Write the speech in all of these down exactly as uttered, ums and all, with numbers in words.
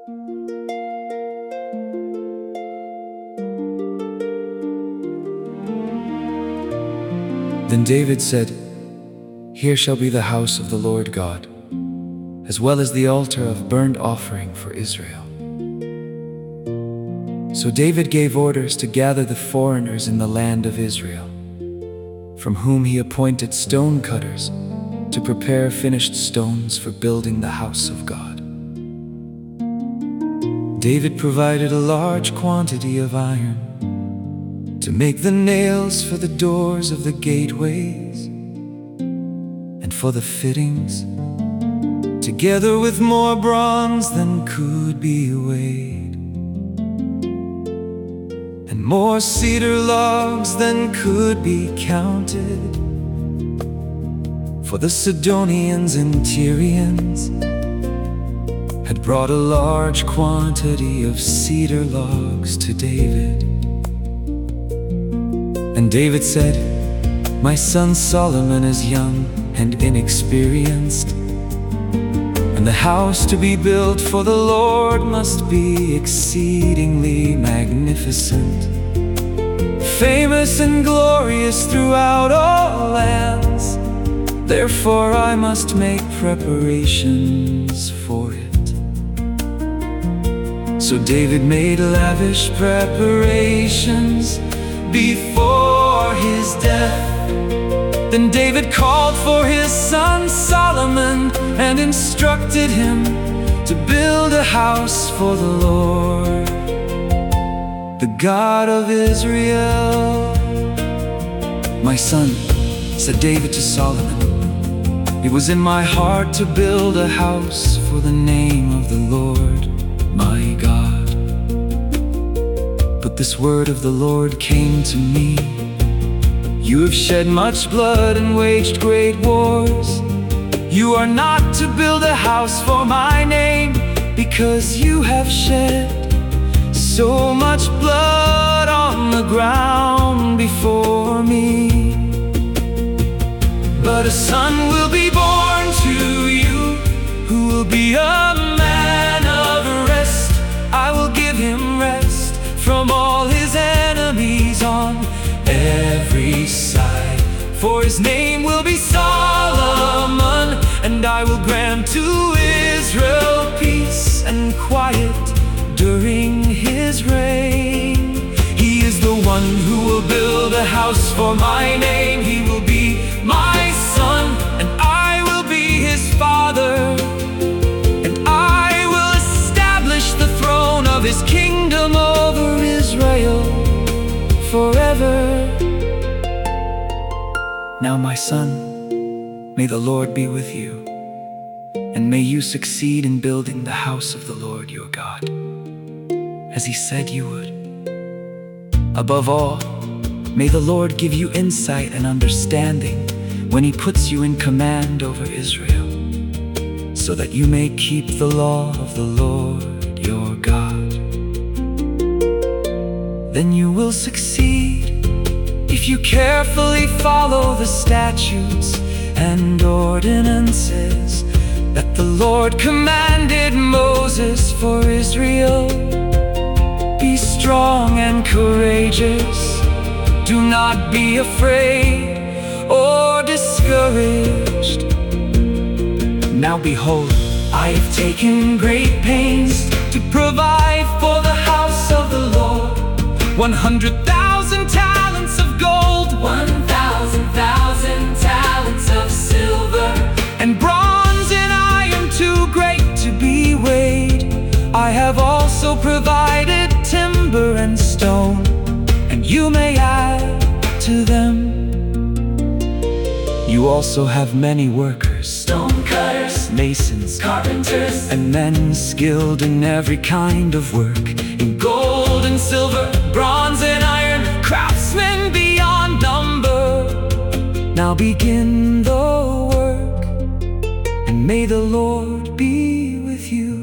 Then David said, "Here shall be the house of the Lord God, as well as the altar of burnt offering for Israel." So David gave orders to gather the foreigners in the land of Israel, from whom he appointed stone cutters to prepare finished stones for building the house of God. David provided a large quantity of iron to make the nails for the doors of the gateways and for the fittings, together with more bronze than could be weighed, and more cedar logs than could be counted. For the Sidonians and Tyrians had brought a large quantity of cedar logs to David. And David said, "My son Solomon is young and inexperienced, and the house to be built for the Lord must be exceedingly magnificent, famous and glorious throughout all lands. Therefore I must make preparations for it." So David made lavish preparations before his death. Then David called for his son Solomon and instructed him to build a house for the Lord, the God of Israel. "My son," said David to Solomon, "it was in my heart to build a house for the name of the Lord, my God. But this word of the Lord came to me: you have shed much blood and waged great wars. You are not to build a house for my name, because you have shed so much blood on the ground before me. But a son will be born to you, who will be a man of rest. I will give him rest from all his enemies on every side. For his name will be Solomon, and I will grant to Israel peace and quiet during his reign. He is the one who will build a house for my name. He will be my son, and I will be his father, and I will establish the throne of his kingdom over Israel forever. Now, my son, may the Lord be with you, and may you succeed in building the house of the Lord your God, as he said you would. Above all, may the Lord give you insight and understanding when he puts you in command over Israel, so that you may keep the law of the Lord your God. Then you will succeed if you carefully follow the statutes and ordinances that the Lord commanded Moses for Israel. Be strong and courageous. Do not be afraid or discouraged. Now behold, I have taken great pains to provide for the house of the Lord one hundred thousand talents of gold, one thousand thousand talents of silver, and bronze and iron too great to be weighed. I have also provided timber and stone, and you may add to them. You also have many workers, stone cutters, masons, carpenters, and men skilled in every kind of work, in gold and silver, bronze and iron, craftsmen beyond number. Now begin the work, and may the Lord be with you."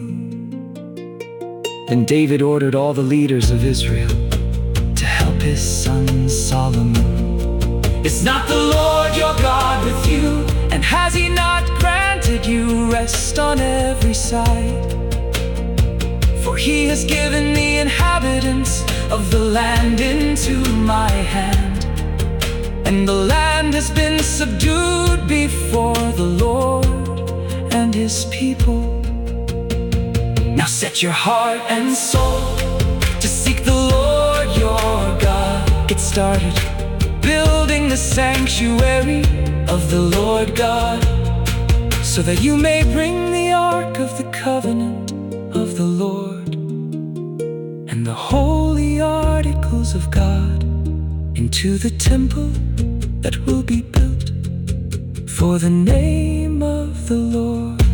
Then David ordered all the leaders of Israel to help his son Solomon. "Is not the Lord your God with you? And has he not granted you rest on every side? he has given the inhabitants of the land into my hand, and the land has been subdued before the Lord and his people. Now set your heart and soul to seek the Lord your God. Get started building the sanctuary of the Lord God, so that you may bring the ark of the covenant of the Lord and the holy articles of God into the temple that will be built for the name of the Lord.